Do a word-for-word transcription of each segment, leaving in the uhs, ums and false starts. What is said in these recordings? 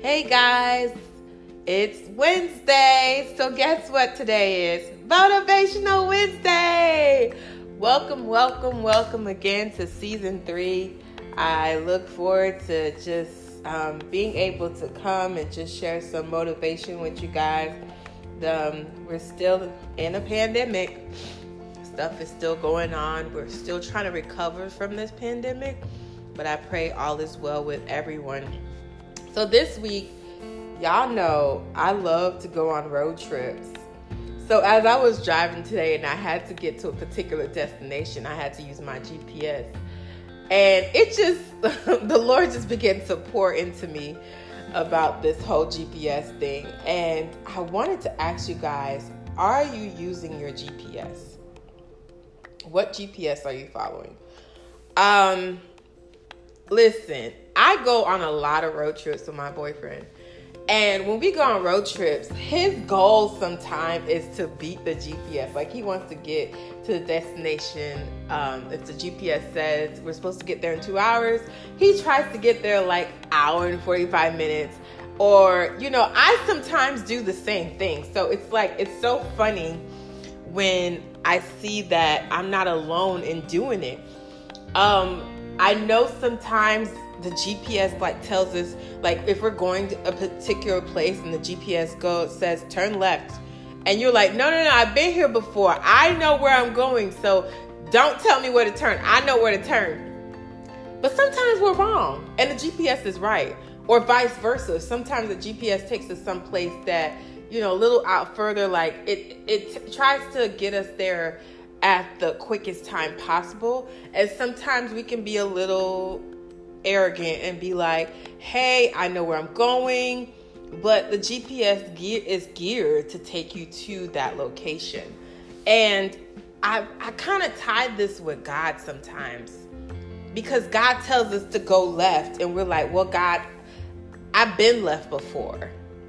Hey guys, it's Wednesday, so guess what today is? Motivational Wednesday! Welcome, welcome, welcome again to season three. I look forward to just um, being able to come and just share some motivation with you guys. Um, we're still in a pandemic. Stuff is still going on. We're still trying to recover from this pandemic, but I pray all is well with everyone. So this week, y'all know I love to go on road trips. So as I was driving today and I had to get to a particular destination, I had to use my G P S. And it just, the Lord just began to pour into me about this whole G P S thing. And I wanted to ask you guys, are you using your G P S? What G P S are you following? Um, listen, I go on a lot of road trips with my boyfriend. And when we go on road trips, his goal sometimes is to beat the G P S. Like, he wants to get to the destination. Um, if the G P S says we're supposed to get there in two hours, he tries to get there like hour and forty-five minutes. Or, you know, I sometimes do the same thing. So it's like, it's so funny when I see that I'm not alone in doing it. Um, I know sometimes the G P S like tells us, like, if we're going to a particular place and the G P S goes says turn left, and you're like, no, no, no, I've been here before. I know where I'm going, so don't tell me where to turn. I know where to turn. But sometimes we're wrong, and the G P S is right, or vice versa. Sometimes the G P S takes us someplace that, you know, a little out further. Like it, it t- tries to get us there at the quickest time possible, and sometimes we can be a little arrogant and be like, hey, I know where I'm going, but the G P S gear is geared to take you to that location. And I I kind of tied this with God sometimes, because God tells us to go left and we're like, well, God, I've been left before,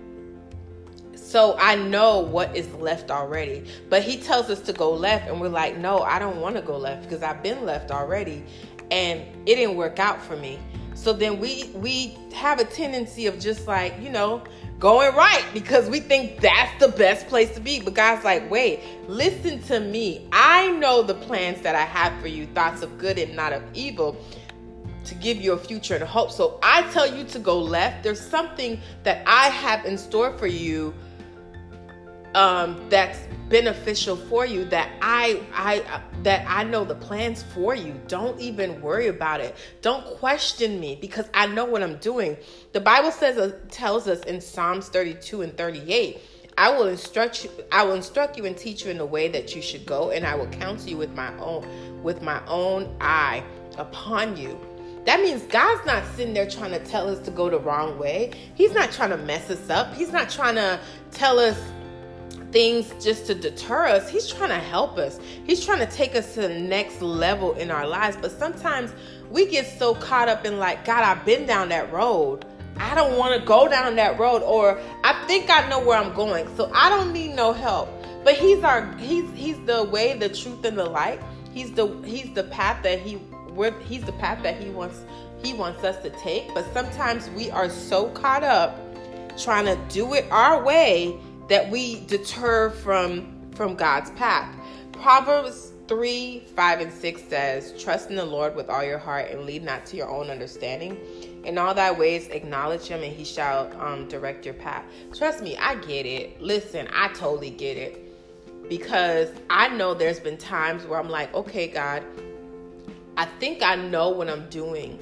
so I know what is left already. But he tells us to go left and we're like, no, I don't want to go left because I've been left already and it didn't work out for me. So then we we have a tendency of just like, you know, going right because we think that's the best place to be. But God's like, wait, listen to me. I know the plans that I have for you, thoughts of good and not of evil, to give you a future and a hope. So I tell you to go left. There's something that I have in store for you um, that's beneficial for you, that I I that I know the plans for you. Don't even worry about it. Don't question me because I know what I'm doing. The Bible says uh, tells us in Psalms thirty-two and thirty-eight, I will instruct you I will instruct you and teach you in the way that you should go, and I will counsel you with my own with my own eye upon you. That means God's not sitting there trying to tell us to go the wrong way. He's not trying to mess us up. He's not trying to tell us things just to deter us. He's trying to help us. He's trying to take us to the next level in our lives. But sometimes we get so caught up in like, God, I've been down that road. I don't want to go down that road. Or I think I know where I'm going, so I don't need no help. But he's our he's he's the way, the truth, and the light. He's the he's the path that he we're, he's the path that he wants he wants us to take. But sometimes we are so caught up trying to do it our way that we deter from, from God's path. Proverbs three, five, and six says, trust in the Lord with all your heart and lean not to your own understanding. In all thy ways acknowledge him and he shall um, direct your path. Trust me, I get it. Listen, I totally get it. Because I know there's been times where I'm like, okay, God, I think I know what I'm doing.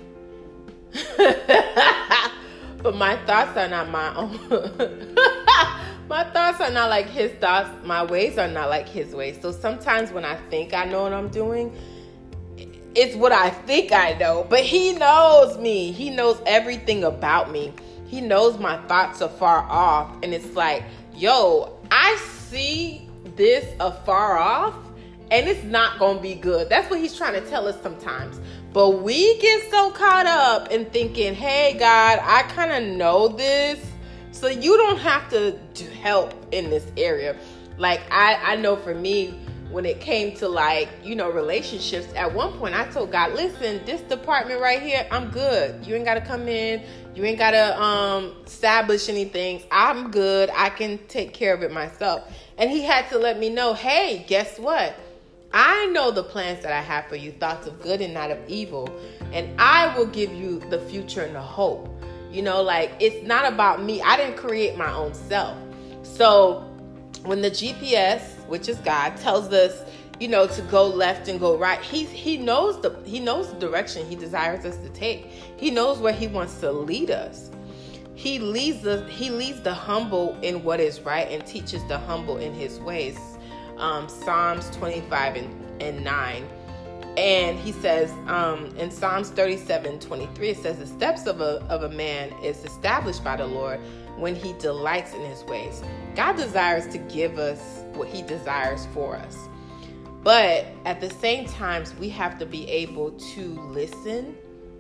But my thoughts are not my own. My thoughts are not like his thoughts. My ways are not like his ways. So sometimes when I think I know what I'm doing, it's what I think I know. But he knows me. He knows everything about me. He knows my thoughts are far off. And it's like, yo, I see this afar off and it's not going to be good. That's what he's trying to tell us sometimes. But we get so caught up in thinking, hey, God, I kind of know this, so you don't have to do help in this area. Like, I, I know for me, when it came to like, you know, relationships. At one point I told God, listen, this department right here, I'm good. You ain't got to come in. You ain't got to um, establish anything. I'm good. I can take care of it myself. And he had to let me know, hey, guess what? I know the plans that I have for you, thoughts of good and not of evil. And I will give you the future and the hope. You know, like, it's not about me. I didn't create my own self. So when the G P S, which is God, tells us, you know, to go left and go right, he he knows the he knows the direction he desires us to take. He knows where he wants to lead us. He leads the he leads the humble in what is right and teaches the humble in his ways. Um, Psalms twenty-five and, and nine. And he says um, in Psalms thirty-seven twenty-three, it says the steps of a of a man is established by the Lord when he delights in his ways. God desires to give us what he desires for us. But at the same time, we have to be able to listen,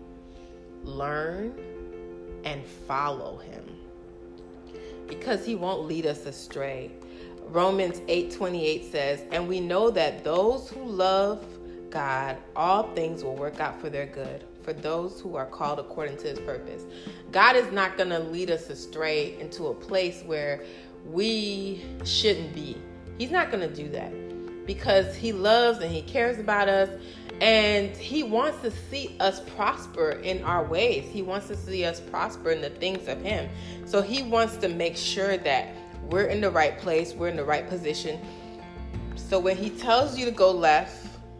learn, and follow him, because he won't lead us astray. Romans eight twenty-eight says, and we know that those who love God, all things will work out for their good, for those who are called according to his purpose. God is not going to lead us astray into a place where we shouldn't be. He's not going to do that, because he loves and he cares about us, and he wants to see us prosper in our ways. He wants to see us prosper in the things of him. So he wants to make sure that we're in the right place, we're in the right position. So when he tells you to go left,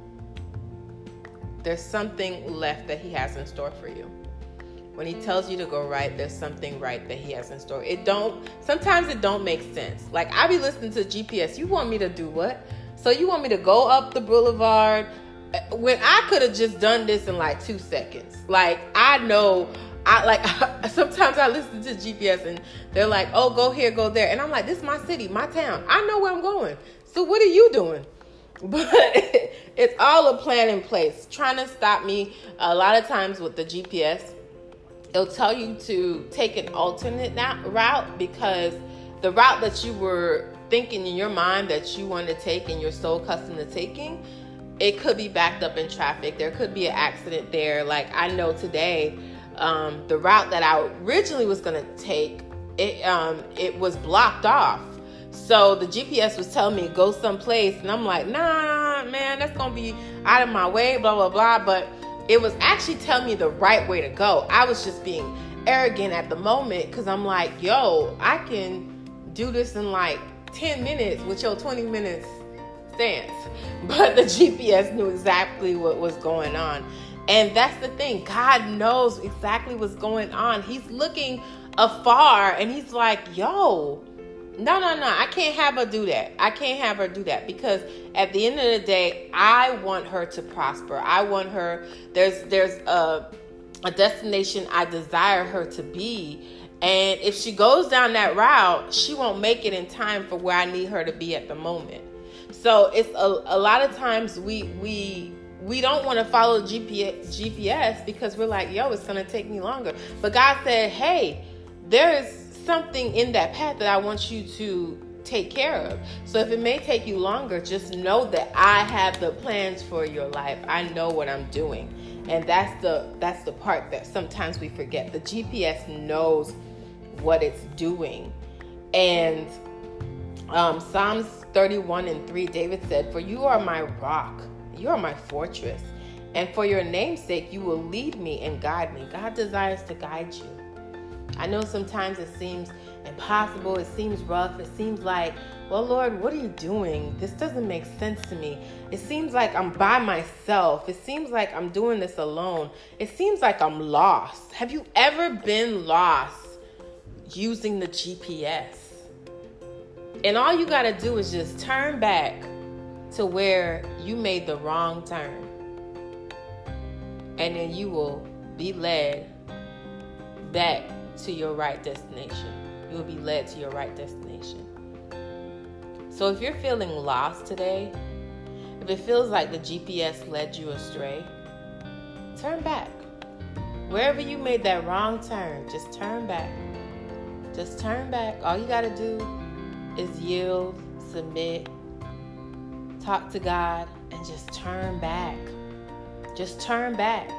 there's something left that he has in store for you. When he tells you to go right, there's something right that he has in store. It don't, sometimes it don't make sense. Like, I be listening to G P S. You want me to do what? So you want me to go up the boulevard when I could have just done this in like two seconds? Like, I know, I like, sometimes I listen to G P S and they're like, oh, go here, go there. And I'm like, this is my city, my town. I know where I'm going. So what are you doing? But it's all a plan in place, trying to stop me. A lot of times with the G P S, it'll tell you to take an alternate route, because the route that you were thinking in your mind that you want to take and you're so accustomed to taking, it could be backed up in traffic. There could be an accident there. Like, I know today, um, the route that I originally was going to take, it um, it was blocked off. So the G P S was telling me go someplace, and I'm like, nah, man, that's going to be out of my way, blah, blah, blah. But it was actually telling me the right way to go. I was just being arrogant at the moment, because I'm like, yo, I can do this in like ten minutes with your twenty minutes stance. But the G P S knew exactly what was going on. And that's the thing. God knows exactly what's going on. He's looking afar, and he's like, yo, no, no, no, I can't have her do that. I can't have her do that, because at the end of the day, I want her to prosper. I want her, there's there's a, a destination I desire her to be. And if she goes down that route, she won't make it in time for where I need her to be at the moment. So it's a, a lot of times we we we don't want to follow G P S because we're like, yo, it's going to take me longer. But God said, hey, there is something in that path that I want you to take care of. So if it may take you longer, just know that I have the plans for your life. I know what I'm doing. And that's the that's the part that sometimes we forget. The G P S knows what it's doing. And um, Psalms thirty-one and three, David said, for you are my rock, you are my fortress, and for your name's sake you will lead me and guide me. God desires to guide you. I know sometimes it seems impossible, it seems rough, it seems like, well, Lord, what are you doing? This doesn't make sense to me. It seems like I'm by myself. It seems like I'm doing this alone. It seems like I'm lost. Have you ever been lost using the G P S? And all you got to do is just turn back to where you made the wrong turn. And then you will be led back to your right destination. You will be led to your right destination. So if you're feeling lost today, if it feels like the G P S led you astray, turn back. Wherever you made that wrong turn, just turn back. Just turn back. All you got to do is yield, submit, talk to God and just turn back. Just turn back.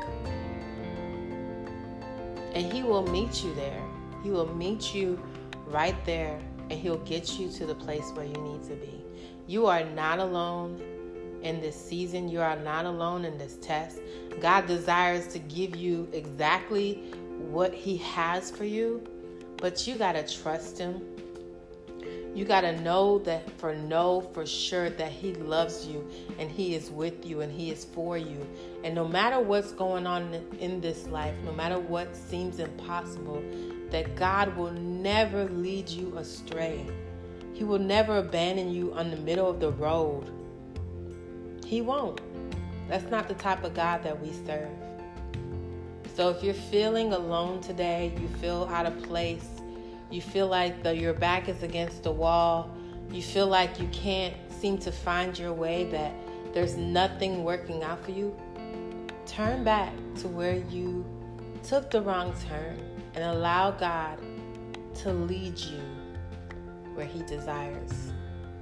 And he will meet you there. He will meet you right there, and he'll get you to the place where you need to be. You are not alone in this season. You are not alone in this test. God desires to give you exactly what he has for you, but you got to trust him. You got to know that for know for sure that he loves you and he is with you and he is for you. And no matter what's going on in this life, no matter what seems impossible, that God will never lead you astray. He will never abandon you on the middle of the road. He won't. That's not the type of God that we serve. So if you're feeling alone today, you feel out of place, you feel like the, your back is against the wall, you feel like you can't seem to find your way, that there's nothing working out for you, turn back to where you took the wrong turn and allow God to lead you where he desires.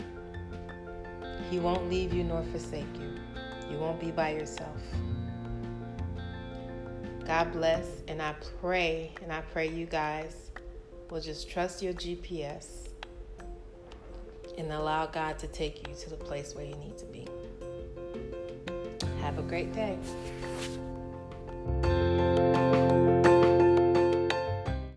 He won't leave you nor forsake you. You won't be by yourself. God bless, and I pray, and I pray you guys will just trust your G P S and allow God to take you to the place where you need to be. Have a great day.